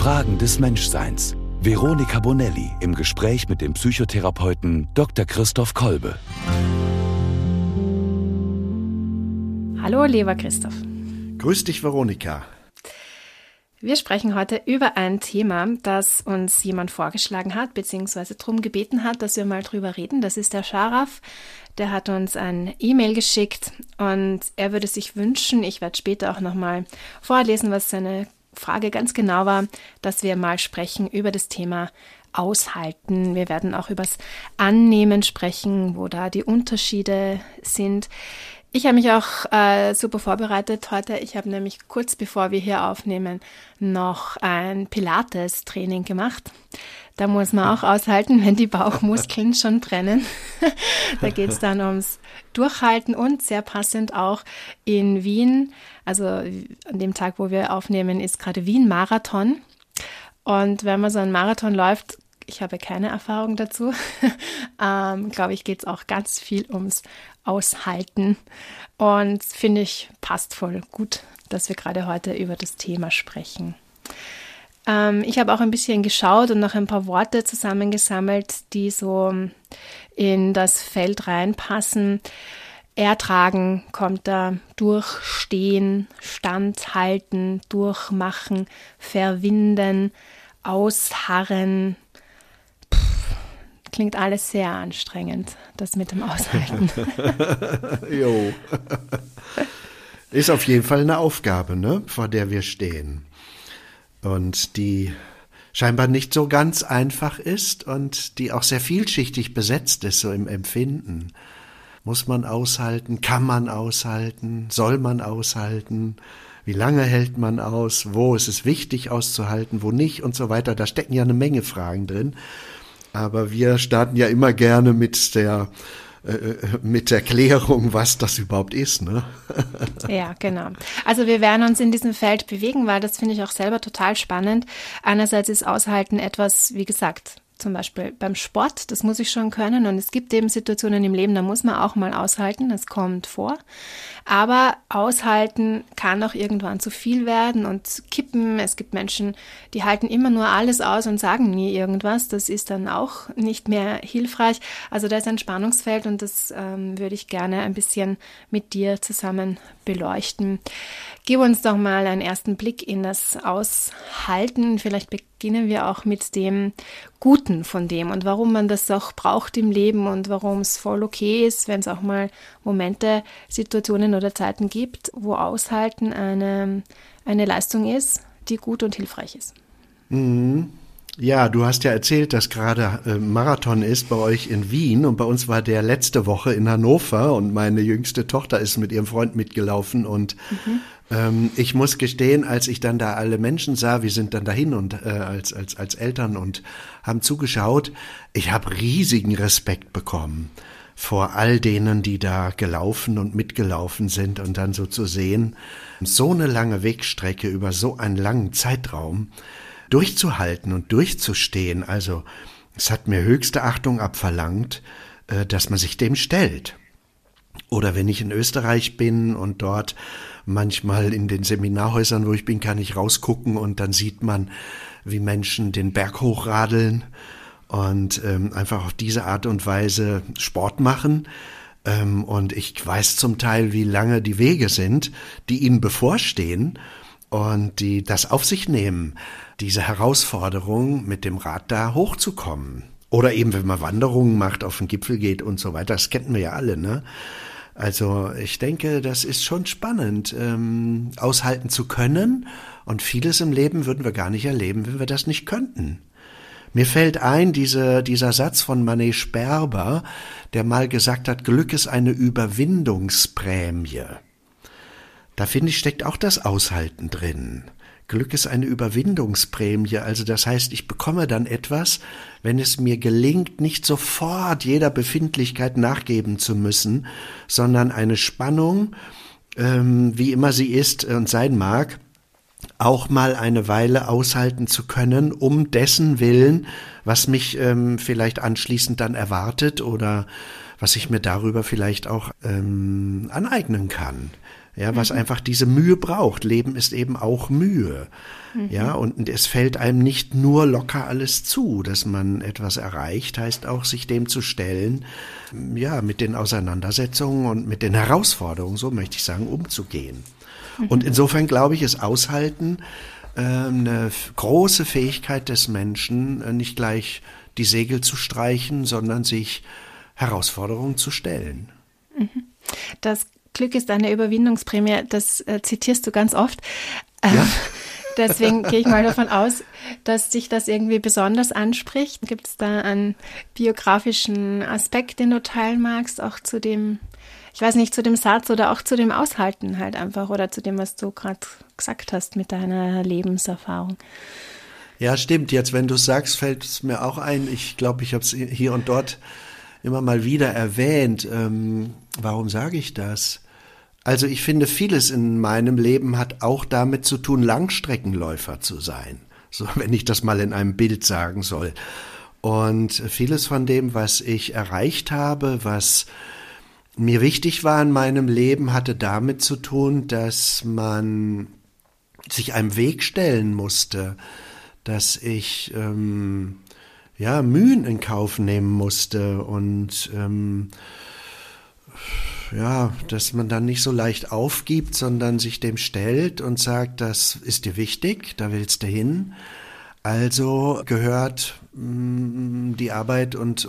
Fragen des Menschseins. Veronika Bonelli im Gespräch mit dem Psychotherapeuten Dr. Christoph Kolbe. Hallo, lieber Christoph. Grüß dich, Veronika. Wir sprechen heute über ein Thema, das uns jemand vorgeschlagen hat, beziehungsweise darum gebeten hat, dass wir mal drüber reden. Das ist der Scharaf. Der hat uns ein E-Mail geschickt und er würde sich wünschen, ich werde später auch nochmal vorlesen, was seine Frage ganz genau war, dass wir mal sprechen über das Thema Aushalten. Wir werden auch übers Annehmen sprechen, wo da die Unterschiede sind. Ich habe mich auch super vorbereitet heute. Ich habe nämlich kurz bevor wir hier aufnehmen noch ein Pilates-Training gemacht. Da muss man auch aushalten, wenn die Bauchmuskeln schon brennen. Da geht es dann ums Durchhalten und sehr passend auch in Wien, also an dem Tag, wo wir aufnehmen, ist gerade Wien-Marathon. Und wenn man so einen Marathon läuft, ich habe keine Erfahrung dazu, glaube ich, geht es auch ganz viel ums Aushalten. Und finde ich, passt voll gut, dass wir gerade heute über das Thema sprechen. Ich habe auch ein bisschen geschaut und noch ein paar Worte zusammengesammelt, die so in das Feld reinpassen. Ertragen kommt da, durchstehen, standhalten, durchmachen, verwinden, ausharren. Klingt alles sehr anstrengend, das mit dem Aushalten. Jo. Ist auf jeden Fall eine Aufgabe, ne, vor der wir stehen. Und die scheinbar nicht so ganz einfach ist und die auch sehr vielschichtig besetzt ist, so im Empfinden. Muss man aushalten? Kann man aushalten? Soll man aushalten? Wie lange hält man aus? Wo ist es wichtig auszuhalten? Wo nicht? Und so weiter. Da stecken ja eine Menge Fragen drin. Aber wir starten ja immer gerne mit der Klärung, was das überhaupt ist, ne? Ja, genau. Also wir werden uns in diesem Feld bewegen, weil das finde ich auch selber total spannend. Einerseits ist Aushalten etwas, wie gesagt, zum Beispiel beim Sport, das muss ich schon können und es gibt eben Situationen im Leben, da muss man auch mal aushalten, das kommt vor. Aber aushalten kann auch irgendwann zu viel werden und kippen. Es gibt Menschen, die halten immer nur alles aus und sagen nie irgendwas. Das ist dann auch nicht mehr hilfreich. Also da ist ein Spannungsfeld und das würde ich gerne ein bisschen mit dir zusammen beleuchten. Gib uns doch mal einen ersten Blick in das Aushalten. Vielleicht beginnen wir auch mit dem Guten von dem und warum man das auch braucht im Leben und warum es voll okay ist, wenn es auch mal Momente, Situationen oder Zeiten gibt, wo Aushalten eine Leistung ist, die gut und hilfreich ist. Mhm. Ja, du hast ja erzählt, dass gerade Marathon ist bei euch in Wien und bei uns war der letzte Woche in Hannover und meine jüngste Tochter ist mit ihrem Freund mitgelaufen und ich muss gestehen, als ich dann da alle Menschen sah, wir sind dann dahin und als Eltern und haben zugeschaut, ich habe riesigen Respekt bekommen vor all denen, die da gelaufen und mitgelaufen sind und dann so zu sehen, so eine lange Wegstrecke über so einen langen Zeitraum durchzuhalten und durchzustehen. Also es hat mir höchste Achtung abverlangt, dass man sich dem stellt. Oder wenn ich in Österreich bin und dort manchmal in den Seminarhäusern, wo ich bin, kann ich rausgucken und dann sieht man, wie Menschen den Berg hochradeln und einfach auf diese Art und Weise Sport machen. Und ich weiß zum Teil, wie lange die Wege sind, die ihnen bevorstehen und die das auf sich nehmen, diese Herausforderung mit dem Rad da hochzukommen. Oder eben, wenn man Wanderungen macht, auf den Gipfel geht und so weiter, das kennen wir ja alle, ne? Also ich denke, das ist schon spannend, aushalten zu können und vieles im Leben würden wir gar nicht erleben, wenn wir das nicht könnten. Mir fällt ein, dieser Satz von Manet Sperber, der mal gesagt hat, Glück ist eine Überwindungsprämie. Da finde ich, steckt auch das Aushalten drin. Glück ist eine Überwindungsprämie, also das heißt, ich bekomme dann etwas, wenn es mir gelingt, nicht sofort jeder Befindlichkeit nachgeben zu müssen, sondern eine Spannung, wie immer sie ist und sein mag, auch mal eine Weile aushalten zu können, um dessen Willen, was mich vielleicht anschließend dann erwartet oder was ich mir darüber vielleicht auch aneignen kann. Ja, was einfach diese Mühe braucht. Leben ist eben auch Mühe. Ja, und es fällt einem nicht nur locker alles zu, dass man etwas erreicht, heißt auch, sich dem zu stellen, ja, mit den Auseinandersetzungen und mit den Herausforderungen, so möchte ich sagen, umzugehen. Und insofern glaube ich, ist Aushalten eine große Fähigkeit des Menschen, nicht gleich die Segel zu streichen, sondern sich Herausforderungen zu stellen. Das Glück ist eine Überwindungsprämie, das zitierst du ganz oft. Ja. Deswegen gehe ich mal davon aus, dass dich das irgendwie besonders anspricht. Gibt es da einen biografischen Aspekt, den du teilen magst, auch zu dem, ich weiß nicht, zu dem Satz oder auch zu dem Aushalten halt einfach oder zu dem, was du gerade gesagt hast mit deiner Lebenserfahrung? Ja, stimmt. Jetzt, wenn du es sagst, fällt es mir auch ein. Ich glaube, ich habe es hier und dort immer mal wieder erwähnt. Warum sage ich das? Also ich finde, vieles in meinem Leben hat auch damit zu tun, Langstreckenläufer zu sein. So, wenn ich das mal in einem Bild sagen soll. Und vieles von dem, was ich erreicht habe, was mir wichtig war in meinem Leben, hatte damit zu tun, dass man sich einem Weg stellen musste, dass ich Mühen in Kauf nehmen musste und dass man dann nicht so leicht aufgibt, sondern sich dem stellt und sagt, das ist dir wichtig, da willst du hin. Also gehört die Arbeit und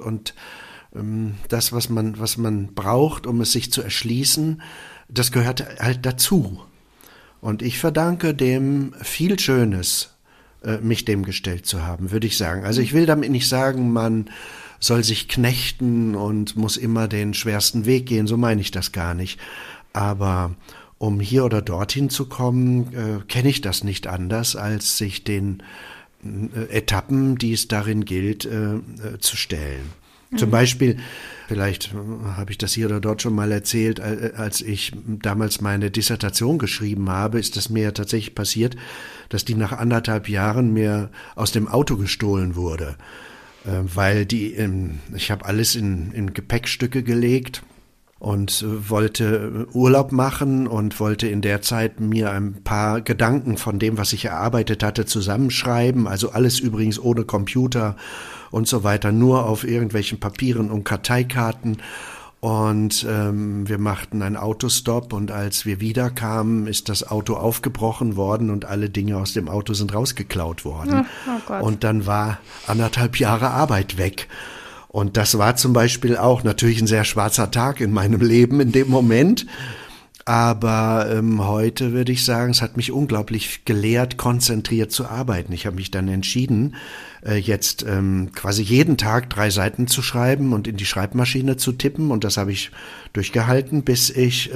das, was man braucht, um es sich zu erschließen, das gehört halt dazu. Und ich verdanke dem viel Schönes, mich dem gestellt zu haben, würde ich sagen. Also ich will damit nicht sagen, man soll sich knechten und muss immer den schwersten Weg gehen, so meine ich das gar nicht. Aber um hier oder dorthin zu kommen, kenne ich das nicht anders, als sich den Etappen, die es darin gilt, zu stellen. Zum Beispiel, vielleicht habe ich das hier oder dort schon mal erzählt, als ich damals meine Dissertation geschrieben habe, ist es mir ja tatsächlich passiert, dass die nach 1,5 Jahren mir aus dem Auto gestohlen wurde. Weil ich habe alles in Gepäckstücke gelegt und wollte Urlaub machen und wollte in der Zeit mir ein paar Gedanken von dem, was ich erarbeitet hatte, zusammenschreiben. Also alles übrigens ohne Computer und so weiter, nur auf irgendwelchen Papieren und Karteikarten. Und wir machten einen Autostopp und als wir wiederkamen, ist das Auto aufgebrochen worden und alle Dinge aus dem Auto sind rausgeklaut worden. Oh Gott. Und dann war 1,5 Jahre Arbeit weg. Und das war zum Beispiel auch natürlich ein sehr schwarzer Tag in meinem Leben in dem Moment. Aber heute würde ich sagen, es hat mich unglaublich gelehrt, konzentriert zu arbeiten. Ich habe mich dann entschieden, jetzt quasi jeden Tag 3 Seiten zu schreiben und in die Schreibmaschine zu tippen. Und das habe ich durchgehalten, bis ich,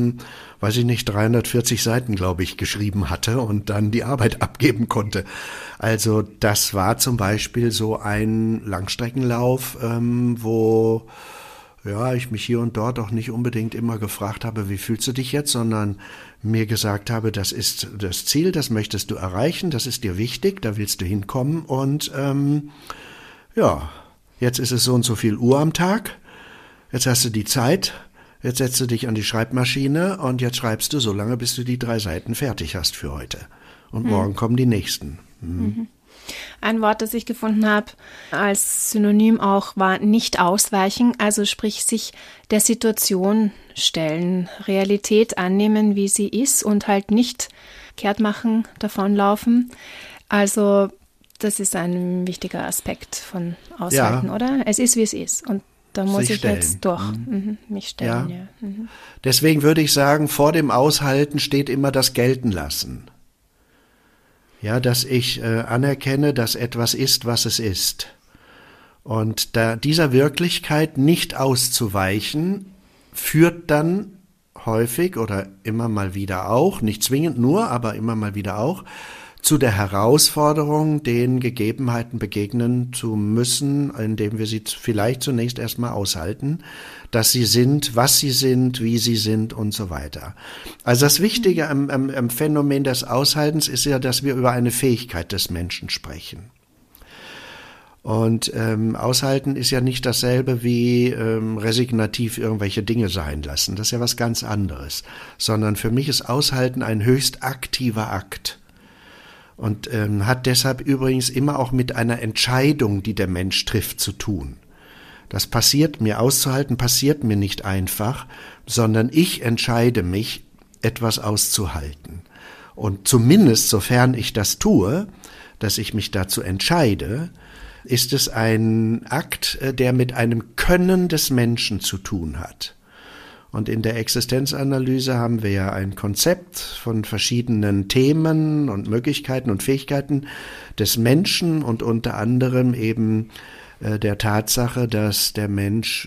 340 Seiten, glaube ich, geschrieben hatte und dann die Arbeit abgeben konnte. Also das war zum Beispiel so ein Langstreckenlauf, wo ich mich hier und dort auch nicht unbedingt immer gefragt habe, wie fühlst du dich jetzt, sondern mir gesagt habe, das ist das Ziel, das möchtest du erreichen, das ist dir wichtig, da willst du hinkommen und jetzt ist es so und so viel Uhr am Tag, jetzt hast du die Zeit, jetzt setzt du dich an die Schreibmaschine und jetzt schreibst du so lange, bis du die 3 Seiten fertig hast für heute und morgen kommen die nächsten. Ein Wort, das ich gefunden habe als Synonym auch, war nicht ausweichen, also sprich sich der Situation stellen, Realität annehmen, wie sie ist und halt nicht kehrt machen, davonlaufen. Also das ist ein wichtiger Aspekt von Aushalten, oder? Es ist, wie es ist und da muss ich stellen. jetzt mich stellen. Ja. Deswegen würde ich sagen, vor dem Aushalten steht immer das Geltenlassen. Ja, dass ich anerkenne, dass etwas ist, was es ist. Und dieser Wirklichkeit nicht auszuweichen, führt dann häufig oder immer mal wieder auch, nicht zwingend nur, aber immer mal wieder auch, zu der Herausforderung, den Gegebenheiten begegnen zu müssen, indem wir sie vielleicht zunächst erstmal aushalten, dass sie sind, was sie sind, wie sie sind und so weiter. Also das Wichtige am Phänomen des Aushaltens ist ja, dass wir über eine Fähigkeit des Menschen sprechen. Und aushalten ist ja nicht dasselbe wie resignativ irgendwelche Dinge sein lassen. Das ist ja was ganz anderes. Sondern für mich ist Aushalten ein höchst aktiver Akt. Und hat deshalb übrigens immer auch mit einer Entscheidung, die der Mensch trifft, zu tun. Das passiert mir, auszuhalten passiert mir nicht einfach, sondern ich entscheide mich, etwas auszuhalten. Und zumindest, sofern ich das tue, dass ich mich dazu entscheide, ist es ein Akt, der mit einem Können des Menschen zu tun hat. Und in der Existenzanalyse haben wir ja ein Konzept von verschiedenen Themen und Möglichkeiten und Fähigkeiten des Menschen und unter anderem eben der Tatsache, dass der Mensch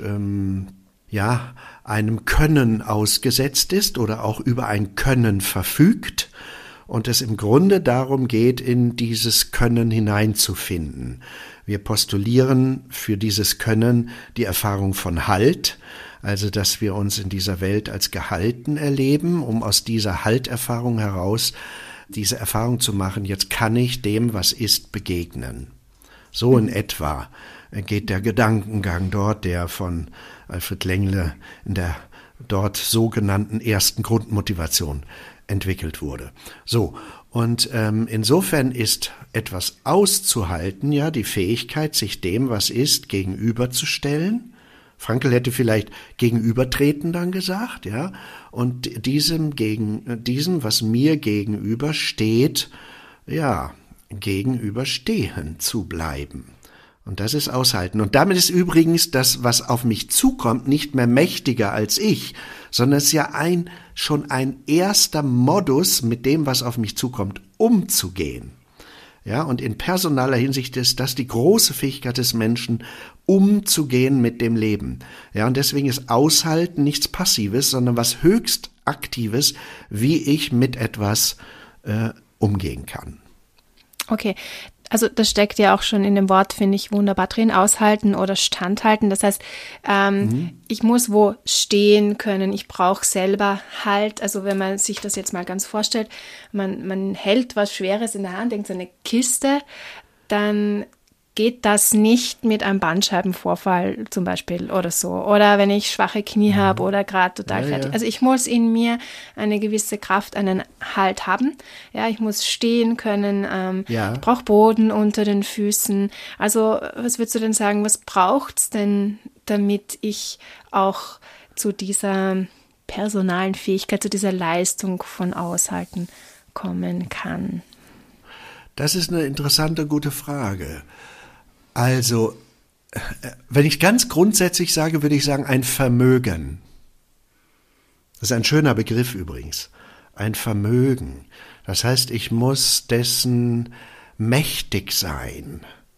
einem Können ausgesetzt ist oder auch über ein Können verfügt und es im Grunde darum geht, in dieses Können hineinzufinden. Wir postulieren für dieses Können die Erfahrung von Halt, also dass wir uns in dieser Welt als gehalten erleben, um aus dieser Halterfahrung heraus diese Erfahrung zu machen, jetzt kann ich dem, was ist, begegnen. So in etwa geht der Gedankengang dort, der von Alfred Lengle in der dort sogenannten ersten Grundmotivation entwickelt wurde. So, und insofern ist etwas auszuhalten ja die Fähigkeit, sich dem, was ist, gegenüberzustellen. Frankl hätte vielleicht gegenübertreten dann gesagt, ja, und diesem, was mir gegenüber steht, ja, gegenüberstehen zu bleiben. Und das ist aushalten. Und damit ist übrigens das, was auf mich zukommt, nicht mehr mächtiger als ich, sondern es ist ja schon ein erster Modus, mit dem, was auf mich zukommt, umzugehen. Ja, und in personaler Hinsicht ist das die große Fähigkeit des Menschen, umzugehen mit dem Leben. Ja, und deswegen ist Aushalten nichts Passives, sondern was höchst Aktives, wie ich mit etwas umgehen kann. Okay, also das steckt ja auch schon in dem Wort, finde ich, wunderbar drin, aushalten oder standhalten. Das heißt, ich muss wo stehen können, ich brauche selber Halt. Also wenn man sich das jetzt mal ganz vorstellt, man hält was Schweres in der Hand, denkt so eine Kiste, dann geht das nicht mit einem Bandscheibenvorfall zum Beispiel oder so. Oder wenn ich schwache Knie habe oder gerade total fertig. Also ich muss in mir eine gewisse Kraft, einen Halt haben. Ja, ich muss stehen können. Ich brauche Boden unter den Füßen. Also was würdest du denn sagen, was braucht's denn, damit ich auch zu dieser personalen Fähigkeit, zu dieser Leistung von Aushalten kommen kann? Das ist eine interessante, gute Frage. Also, wenn ich ganz grundsätzlich sage, würde ich sagen, ein Vermögen. Das ist ein schöner Begriff übrigens. Ein Vermögen. Das heißt, ich muss dessen mächtig sein,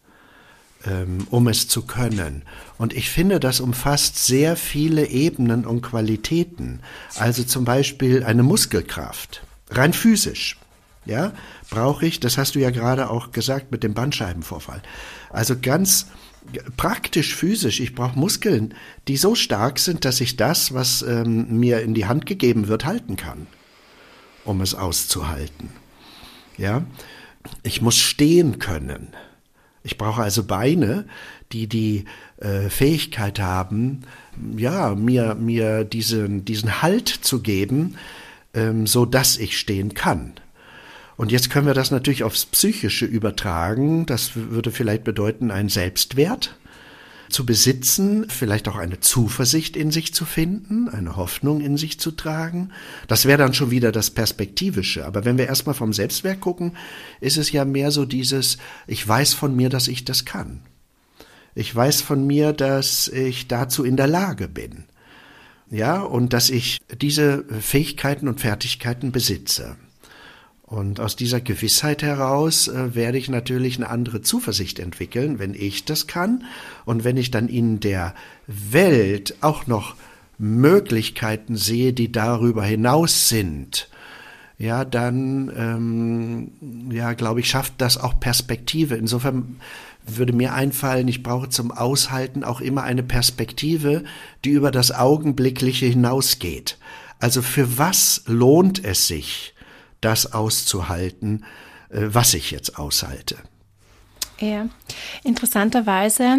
um es zu können. Und ich finde, das umfasst sehr viele Ebenen und Qualitäten. Also zum Beispiel eine Muskelkraft, rein physisch. Ja, brauche ich, das hast du ja gerade auch gesagt mit dem Bandscheibenvorfall. Also ganz praktisch physisch, ich brauche Muskeln, die so stark sind, dass ich das, was mir in die Hand gegeben wird, halten kann, um es auszuhalten. Ja, ich muss stehen können. Ich brauche also Beine, die Fähigkeit haben, ja, mir diesen Halt zu geben, so dass ich stehen kann. Und jetzt können wir das natürlich aufs Psychische übertragen. Das würde vielleicht bedeuten, einen Selbstwert zu besitzen, vielleicht auch eine Zuversicht in sich zu finden, eine Hoffnung in sich zu tragen. Das wäre dann schon wieder das Perspektivische. Aber wenn wir erstmal vom Selbstwert gucken, ist es ja mehr so dieses, ich weiß von mir, dass ich das kann. Ich weiß von mir, dass ich dazu in der Lage bin. Ja, und dass ich diese Fähigkeiten und Fertigkeiten besitze. Und aus dieser Gewissheit heraus werde ich natürlich eine andere Zuversicht entwickeln, wenn ich das kann und wenn ich dann in der Welt auch noch Möglichkeiten sehe, die darüber hinaus sind, ja, dann, glaube ich, schafft das auch Perspektive. Insofern würde mir einfallen, ich brauche zum Aushalten auch immer eine Perspektive, die über das Augenblickliche hinausgeht. Also für was lohnt es sich, das auszuhalten, was ich jetzt aushalte? Ja, interessanterweise,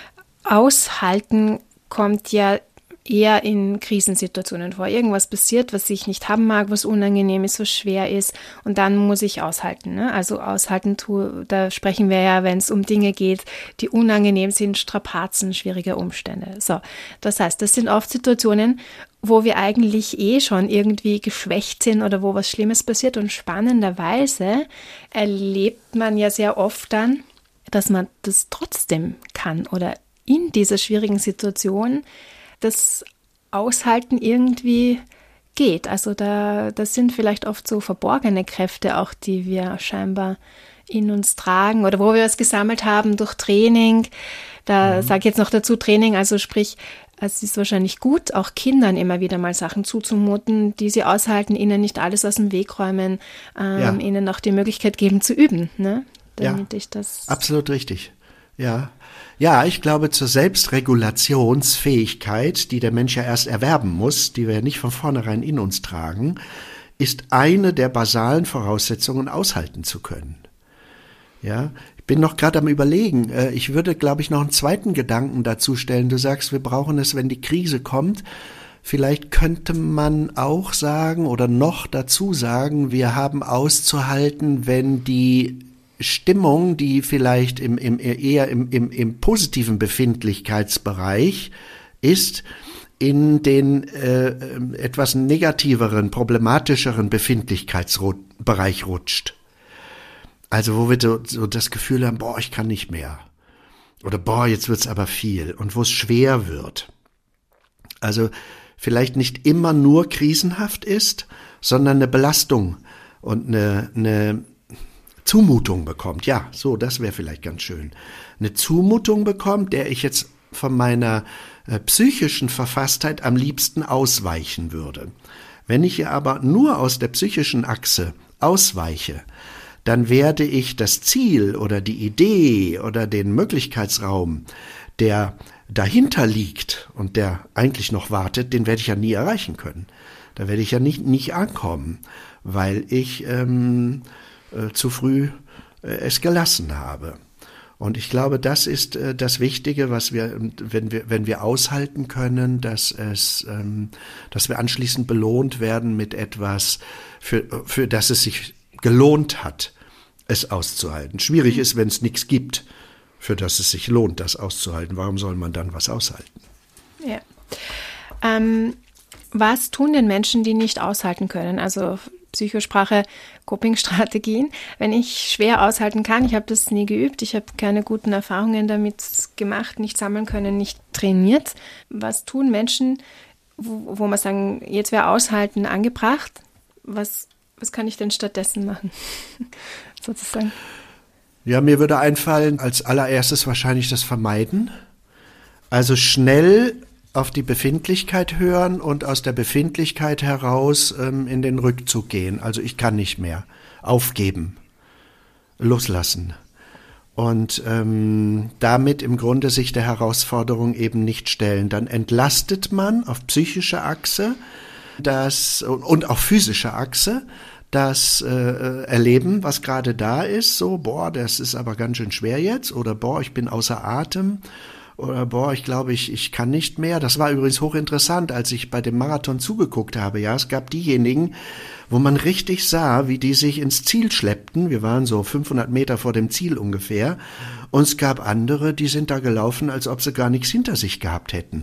aushalten kommt ja eher in Krisensituationen vor. Irgendwas passiert, was ich nicht haben mag, was unangenehm ist, was schwer ist und dann muss ich aushalten. Ne? Also aushalten, da sprechen wir ja, wenn es um Dinge geht, die unangenehm sind, Strapazen, schwierige Umstände. So, das heißt, das sind oft Situationen, wo wir eigentlich schon irgendwie geschwächt sind oder wo was Schlimmes passiert und spannenderweise erlebt man ja sehr oft dann, dass man das trotzdem kann oder in dieser schwierigen Situation das Aushalten irgendwie geht. Also das sind vielleicht oft so verborgene Kräfte auch, die wir scheinbar in uns tragen oder wo wir es gesammelt haben durch Training. Da sage ich jetzt noch dazu Training, also sprich, es ist wahrscheinlich gut, auch Kindern immer wieder mal Sachen zuzumuten, die sie aushalten, ihnen nicht alles aus dem Weg räumen, ihnen auch die Möglichkeit geben zu üben, ne? Damit ich das absolut richtig. Ja. Ja, ich glaube, zur Selbstregulationsfähigkeit, die der Mensch ja erst erwerben muss, die wir ja nicht von vornherein in uns tragen, ist eine der basalen Voraussetzungen, aushalten zu können. Ja, ich bin noch gerade am Überlegen. Ich würde, glaube ich, noch einen zweiten Gedanken dazu stellen. Du sagst, wir brauchen es, wenn die Krise kommt. Vielleicht könnte man auch sagen oder noch dazu sagen, wir haben auszuhalten, wenn die Stimmung, die vielleicht eher im positiven Befindlichkeitsbereich ist, in den etwas negativeren, problematischeren Befindlichkeitsbereich rutscht. Also wo wir so das Gefühl haben, boah, ich kann nicht mehr. Oder boah, jetzt wird's aber viel. Und wo es schwer wird. Also vielleicht nicht immer nur krisenhaft ist, sondern eine Belastung und eine Zumutung bekommt. Ja, so, das wäre vielleicht ganz schön. Eine Zumutung bekommt, der ich jetzt von meiner psychischen Verfasstheit am liebsten ausweichen würde. Wenn ich aber nur aus der psychischen Achse ausweiche, dann werde ich das Ziel oder die Idee oder den Möglichkeitsraum, der dahinter liegt und der eigentlich noch wartet, den werde ich ja nie erreichen können. Da werde ich ja nicht ankommen, weil ich zu früh es gelassen habe. Und ich glaube, das ist das Wichtige, was wir, wenn wir aushalten können, dass wir anschließend belohnt werden mit etwas, für das es sich gelohnt hat, es auszuhalten. Schwierig ist, wenn es nichts gibt, für das es sich lohnt, das auszuhalten. Warum soll man dann was aushalten? Ja. Was tun denn Menschen, die nicht aushalten können? Also Psychosprache, Coping-Strategien. Wenn ich schwer aushalten kann, ich habe das nie geübt, ich habe keine guten Erfahrungen damit gemacht, nicht sammeln können, nicht trainiert. Was tun Menschen, wo man sagen, jetzt wäre Aushalten angebracht? Was kann ich denn stattdessen machen? Sozusagen. Ja, mir würde einfallen, als allererstes wahrscheinlich das Vermeiden. Also schnell auf die Befindlichkeit hören und aus der Befindlichkeit heraus in den Rückzug gehen. Also ich kann nicht mehr. Aufgeben. Loslassen. Und damit im Grunde sich der Herausforderung eben nicht stellen. Dann entlastet man auf psychischer Achse und auch physischer Achse das Erleben, was gerade da ist. So, boah, das ist aber ganz schön schwer jetzt. Oder boah, ich bin außer Atem. Oder boah, ich glaube, ich kann nicht mehr. Das war übrigens hochinteressant, als ich bei dem Marathon zugeguckt habe. Ja, es gab diejenigen, wo man richtig sah, wie die sich ins Ziel schleppten. Wir waren so 500 Meter vor dem Ziel ungefähr. Und es gab andere, die sind da gelaufen, als ob sie gar nichts hinter sich gehabt hätten.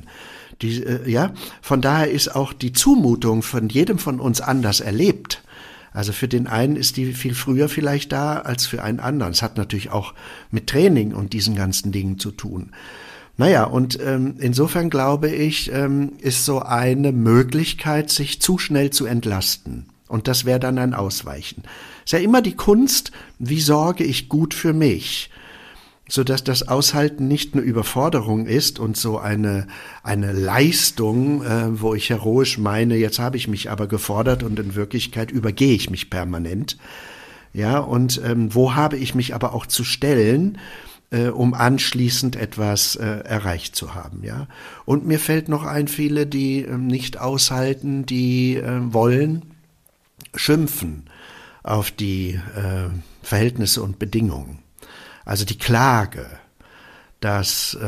Von daher ist auch die Zumutung von jedem von uns anders erlebt. Also für den einen ist die viel früher vielleicht da als für einen anderen. Es hat natürlich auch mit Training und diesen ganzen Dingen zu tun. Naja, und insofern glaube ich, ist so eine Möglichkeit, sich zu schnell zu entlasten. Und das wäre dann ein Ausweichen. Ist ja immer die Kunst, wie sorge ich gut für mich, sodass das Aushalten nicht eine Überforderung ist und so eine Leistung, wo ich heroisch meine, jetzt habe ich mich aber gefordert und in Wirklichkeit übergehe ich mich permanent. Ja, und wo habe ich mich aber auch zu stellen, um anschließend etwas erreicht zu haben, ja. Und mir fällt noch ein, viele, die nicht aushalten, die wollen schimpfen auf die Verhältnisse und Bedingungen. Also die Klage, der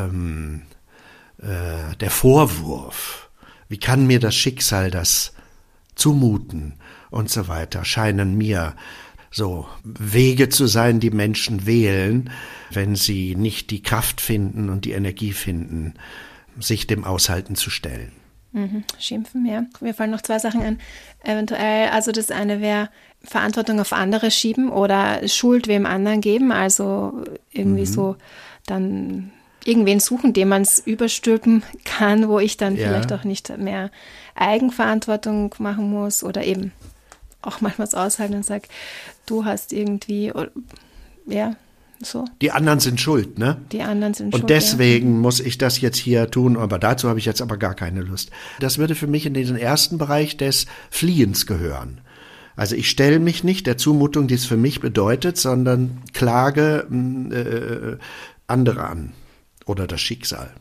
Vorwurf, wie kann mir das Schicksal das zumuten und so weiter, scheinen mir so Wege zu sein, die Menschen wählen, wenn sie nicht die Kraft finden und die Energie finden, sich dem Aushalten zu stellen. Schimpfen, ja. Mir fallen noch 2 Sachen ein. Eventuell, also das eine wäre Verantwortung auf andere schieben oder Schuld wem anderen geben, also irgendwie so dann irgendwen suchen, dem man es überstülpen kann, wo ich dann vielleicht auch nicht mehr Eigenverantwortung machen muss oder eben auch manchmal es aushalten und sage, du hast irgendwie, so. Die anderen sind schuld, ne? Die anderen sind schuld. Und deswegen muss ich das jetzt hier tun, aber dazu habe ich jetzt aber gar keine Lust. Das würde für mich in diesen ersten Bereich des Fliehens gehören. Also ich stelle mich nicht der Zumutung, die es für mich bedeutet, sondern klage andere an oder das Schicksal.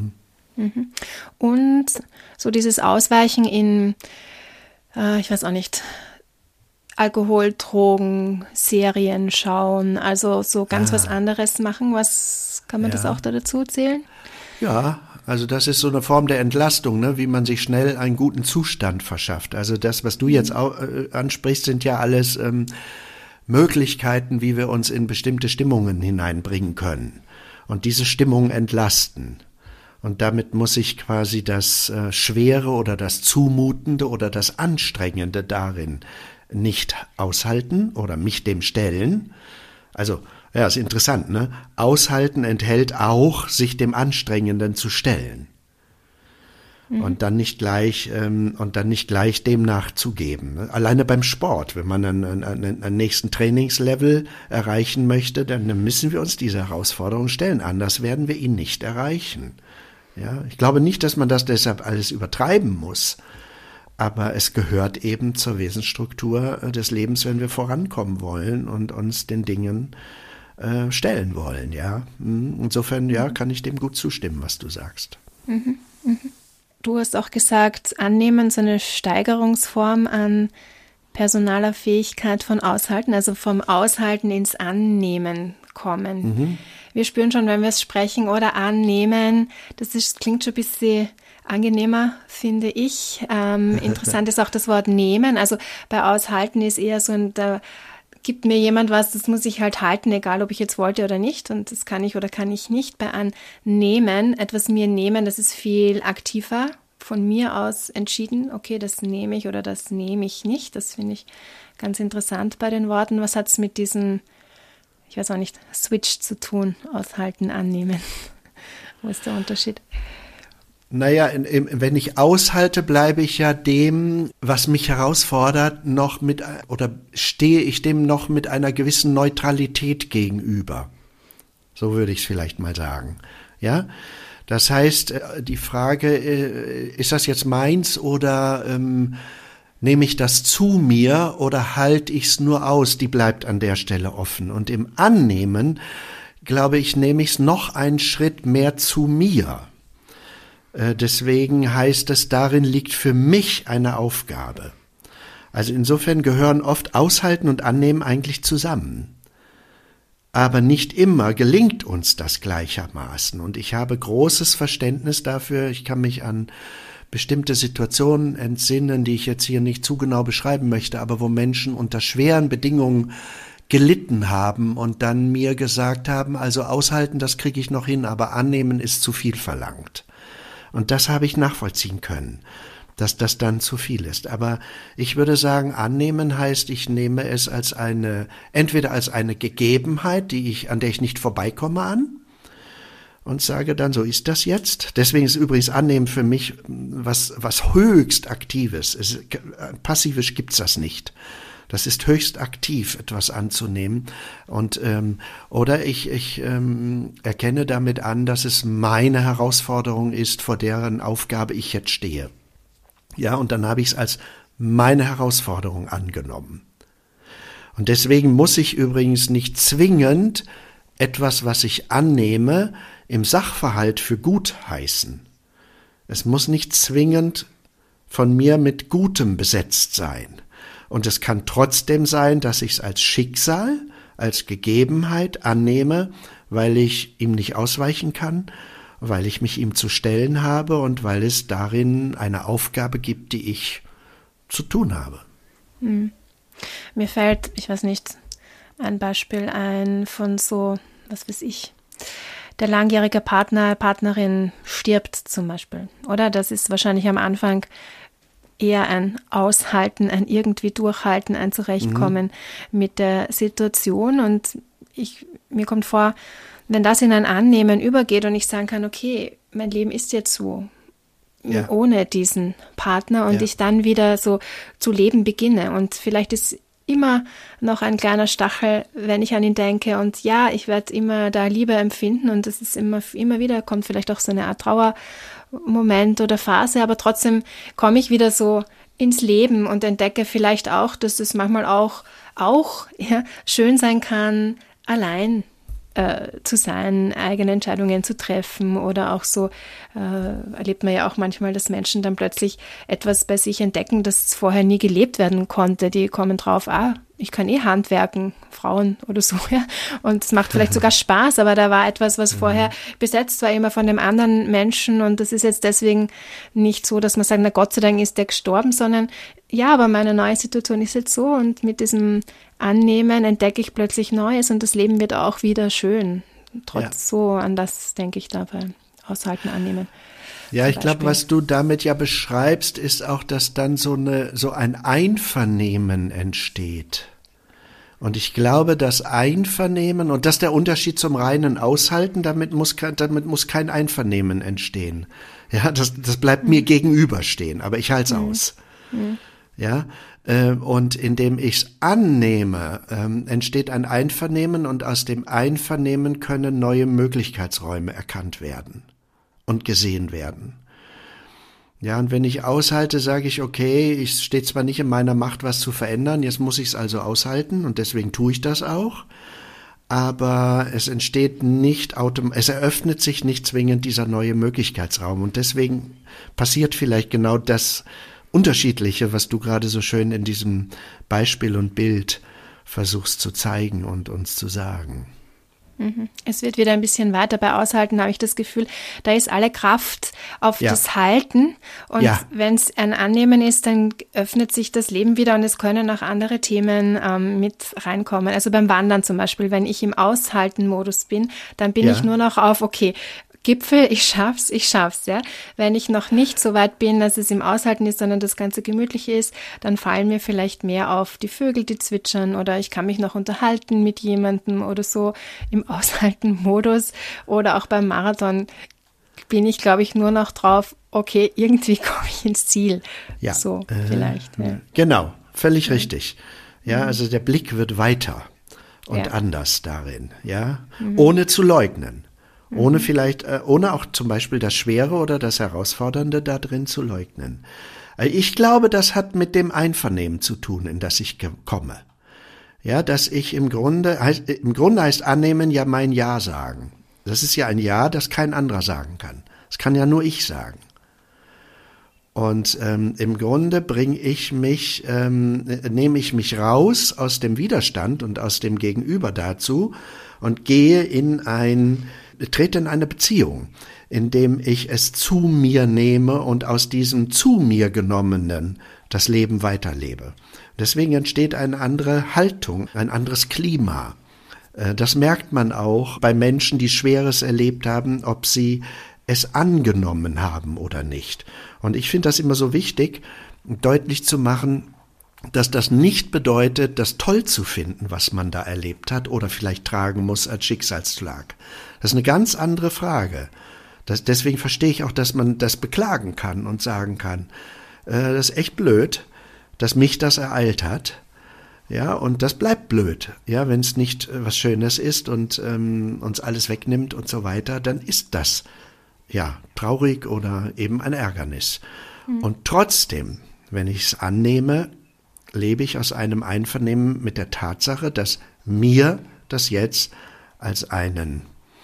Und so dieses Ausweichen in, ich weiß auch nicht, Alkohol, Drogen, Serien schauen, also so ganz was anderes machen. Was kann man das auch da dazu zählen? Ja, also das ist so eine Form der Entlastung, ne, wie man sich schnell einen guten Zustand verschafft. Also das, was du jetzt ansprichst, sind ja alles Möglichkeiten, wie wir uns in bestimmte Stimmungen hineinbringen können und diese Stimmung entlasten. Und damit muss ich quasi das Schwere oder das Zumutende oder das Anstrengende darin nicht aushalten oder mich dem stellen. Also, ja, ist interessant, ne? Aushalten enthält auch, sich dem Anstrengenden zu stellen. Und dann nicht gleich dem nachzugeben. Ne? Alleine beim Sport, wenn man einen nächsten Trainingslevel erreichen möchte, dann müssen wir uns diese Herausforderung stellen. Anders werden wir ihn nicht erreichen. Ja, ich glaube nicht, dass man das deshalb alles übertreiben muss. Aber es gehört eben zur Wesensstruktur des Lebens, wenn wir vorankommen wollen und uns den Dingen stellen wollen, ja. Insofern, ja, kann ich dem gut zustimmen, was du sagst. Du hast auch gesagt, Annehmen, so eine Steigerungsform an personaler Fähigkeit von Aushalten, also vom Aushalten ins Annehmen kommen. Wir spüren schon, wenn wir es sprechen oder annehmen, klingt schon ein bisschen angenehmer, finde ich. Interessant ist auch das Wort nehmen. Also bei Aushalten ist eher so, da gibt mir jemand was, das muss ich halt halten, egal ob ich jetzt wollte oder nicht. Und das kann ich oder kann ich nicht. Bei Annehmen, etwas mir nehmen, das ist viel aktiver von mir aus entschieden. Okay, das nehme ich oder das nehme ich nicht. Das finde ich ganz interessant bei den Worten. Was hat es mit diesem, ich weiß auch nicht, Switch zu tun? Aushalten, annehmen. Wo ist der Unterschied? Naja, wenn ich aushalte, bleibe ich ja dem, was mich herausfordert, stehe ich dem noch mit einer gewissen Neutralität gegenüber. So würde ich es vielleicht mal sagen. Ja, das heißt, die Frage, ist das jetzt meins oder nehme ich das zu mir oder halte ich es nur aus, die bleibt an der Stelle offen. Und im Annehmen, glaube ich, nehme ich es noch einen Schritt mehr zu mir. Deswegen heißt es, darin liegt für mich eine Aufgabe. Also insofern gehören oft Aushalten und Annehmen eigentlich zusammen. Aber nicht immer gelingt uns das gleichermaßen. Und ich habe großes Verständnis dafür. Ich kann mich an bestimmte Situationen entsinnen, die ich jetzt hier nicht zu genau beschreiben möchte, aber wo Menschen unter schweren Bedingungen gelitten haben und dann mir gesagt haben, also aushalten, das kriege ich noch hin, aber annehmen ist zu viel verlangt. Und das habe ich nachvollziehen können, dass das dann zu viel ist. Aber ich würde sagen, annehmen heißt, ich nehme es entweder als eine Gegebenheit, an der ich nicht vorbeikomme an und sage dann, so ist das jetzt. Deswegen ist übrigens Annehmen für mich was höchst Aktives. Passivisch gibt's das nicht. Das ist höchst aktiv, etwas anzunehmen. Und oder ich erkenne damit an, dass es meine Herausforderung ist, vor deren Aufgabe ich jetzt stehe. Ja, und dann habe ich es als meine Herausforderung angenommen. Und deswegen muss ich übrigens nicht zwingend etwas, was ich annehme, im Sachverhalt für gut heißen. Es muss nicht zwingend von mir mit Gutem besetzt sein. Und es kann trotzdem sein, dass ich es als Schicksal, als Gegebenheit annehme, weil ich ihm nicht ausweichen kann, weil ich mich ihm zu stellen habe und weil es darin eine Aufgabe gibt, die ich zu tun habe. Mir fällt, ich weiß nicht, ein Beispiel ein von so, was weiß ich, der langjährige Partner, Partnerin stirbt zum Beispiel, oder? Das ist wahrscheinlich am Anfang eher ein Aushalten, ein irgendwie Durchhalten, ein Zurechtkommen mit der Situation. Und mir kommt vor, wenn das in ein Annehmen übergeht und ich sagen kann, okay, mein Leben ist jetzt so, ohne diesen Partner und ich dann wieder so zu leben beginne. Und vielleicht ist immer noch ein kleiner Stachel, wenn ich an ihn denke. Und ja, ich werde immer da Liebe empfinden und das ist immer wieder, kommt vielleicht auch so eine Art Trauermoment oder Phase, aber trotzdem komme ich wieder so ins Leben und entdecke vielleicht auch, dass es manchmal auch schön sein kann, allein zu sein, eigene Entscheidungen zu treffen oder auch so erlebt man ja auch manchmal, dass Menschen dann plötzlich etwas bei sich entdecken, das vorher nie gelebt werden konnte. Die kommen drauf, ich kann handwerken, Frauen oder so, ja. Und es macht vielleicht sogar Spaß, aber da war etwas, was vorher besetzt war, immer von dem anderen Menschen und das ist jetzt deswegen nicht so, dass man sagt, na Gott sei Dank ist der gestorben, sondern ja, aber meine neue Situation ist jetzt so und mit diesem Annehmen entdecke ich plötzlich Neues und das Leben wird auch wieder schön. So an das denke ich dabei. Aushalten, annehmen. Ja, ich glaube, was du damit ja beschreibst, ist auch, dass dann so ein Einvernehmen entsteht. Und ich glaube, das Einvernehmen, und das ist der Unterschied zum reinen Aushalten, damit muss kein Einvernehmen entstehen. Ja, das bleibt mir gegenüberstehen, aber ich halte es aus. Ja, und indem ich es annehme, entsteht ein Einvernehmen und aus dem Einvernehmen können neue Möglichkeitsräume erkannt werden und gesehen werden. Ja, und wenn ich aushalte, sage ich, okay, es steht zwar nicht in meiner Macht, was zu verändern, jetzt muss ich es also aushalten und deswegen tue ich das auch, aber es entsteht es eröffnet sich nicht zwingend dieser neue Möglichkeitsraum und deswegen passiert vielleicht genau das Unterschiedliche, was du gerade so schön in diesem Beispiel und Bild versuchst zu zeigen und uns zu sagen. Es wird wieder ein bisschen weiter. Bei Aushalten habe ich das Gefühl, da ist alle Kraft auf das Halten und wenn es ein Annehmen ist, dann öffnet sich das Leben wieder und es können auch andere Themen mit reinkommen. Also beim Wandern zum Beispiel, wenn ich im Aushalten-Modus bin, dann bin ich nur noch auf, okay, Gipfel, ich schaff's, ja. Wenn ich noch nicht so weit bin, dass es im Aushalten ist, sondern das Ganze gemütlich ist, dann fallen mir vielleicht mehr auf die Vögel, die zwitschern oder ich kann mich noch unterhalten mit jemandem oder so im Aushalten-Modus oder auch beim Marathon bin ich, glaube ich, nur noch drauf, okay, irgendwie komme ich ins Ziel. Ja, so vielleicht. Ja. Genau, völlig richtig. Ja, also der Blick wird weiter und anders darin, ja, ohne zu leugnen. Ohne auch zum Beispiel das Schwere oder das Herausfordernde da drin zu leugnen. Ich glaube, das hat mit dem Einvernehmen zu tun, in das ich komme. Ja, dass ich im Grunde heißt annehmen ja mein Ja sagen. Das ist ja ein Ja, das kein anderer sagen kann. Das kann ja nur ich sagen. Und im Grunde nehme ich mich raus aus dem Widerstand und aus dem Gegenüber dazu und trete in eine Beziehung, indem ich es zu mir nehme und aus diesem zu mir genommenen das Leben weiterlebe. Deswegen entsteht eine andere Haltung, ein anderes Klima. Das merkt man auch bei Menschen, die Schweres erlebt haben, ob sie es angenommen haben oder nicht. Und ich finde das immer so wichtig, deutlich zu machen, dass das nicht bedeutet, das toll zu finden, was man da erlebt hat oder vielleicht tragen muss als Schicksalsschlag. Das ist eine ganz andere Frage. Deswegen verstehe ich auch, dass man das beklagen kann und sagen kann, das ist echt blöd, dass mich das ereilt hat. Ja, und das bleibt blöd. Ja, wenn es nicht was Schönes ist und uns alles wegnimmt und so weiter, dann ist das traurig oder eben ein Ärgernis. Und trotzdem, wenn ich es annehme, lebe ich aus einem Einvernehmen mit der Tatsache, dass mir das jetzt als ein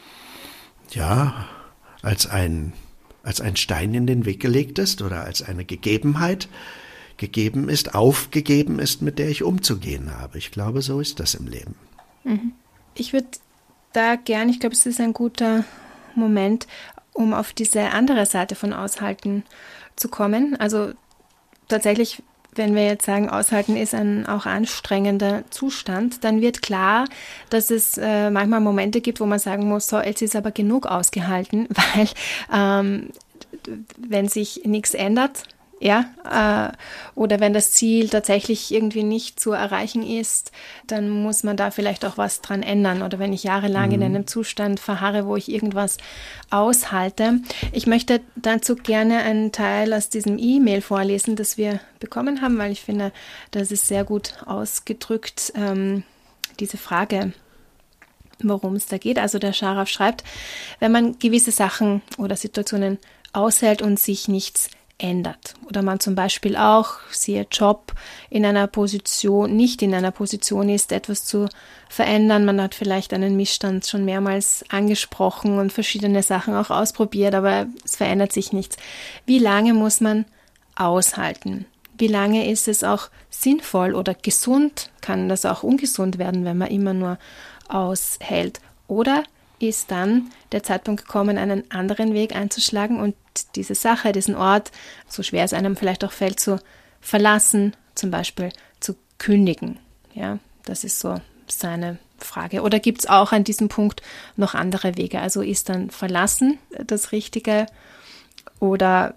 Stein in den Weg gelegt ist oder als eine Gegebenheit aufgegeben ist, mit der ich umzugehen habe. Ich glaube, so ist das im Leben. Ich würde da gern, ich glaube, es ist ein guter Moment, um auf diese andere Seite von Aushalten zu kommen. Also tatsächlich, wenn wir jetzt sagen, Aushalten ist ein auch anstrengender Zustand, dann wird klar, dass es manchmal Momente gibt, wo man sagen muss, so, jetzt ist aber genug ausgehalten, weil wenn sich nichts ändert, ja, oder wenn das Ziel tatsächlich irgendwie nicht zu erreichen ist, dann muss man da vielleicht auch was dran ändern. Oder wenn ich jahrelang in einem Zustand verharre, wo ich irgendwas aushalte. Ich möchte dazu gerne einen Teil aus diesem E-Mail vorlesen, das wir bekommen haben, weil ich finde, das ist sehr gut ausgedrückt, diese Frage, worum es da geht. Also der Scharaf schreibt, wenn man gewisse Sachen oder Situationen aushält und sich nichts ändert. Oder man zum Beispiel auch, siehe Job, nicht in einer Position ist, etwas zu verändern. Man hat vielleicht einen Missstand schon mehrmals angesprochen und verschiedene Sachen auch ausprobiert, aber es verändert sich nichts. Wie lange muss man aushalten? Wie lange ist es auch sinnvoll oder gesund? Kann das auch ungesund werden, wenn man immer nur aushält? Oder ist dann der Zeitpunkt gekommen, einen anderen Weg einzuschlagen und diese Sache, diesen Ort, so schwer es einem vielleicht auch fällt, zu verlassen, zum Beispiel zu kündigen? Ja, das ist so seine Frage. Oder gibt es auch an diesem Punkt noch andere Wege? Also ist dann Verlassen das Richtige oder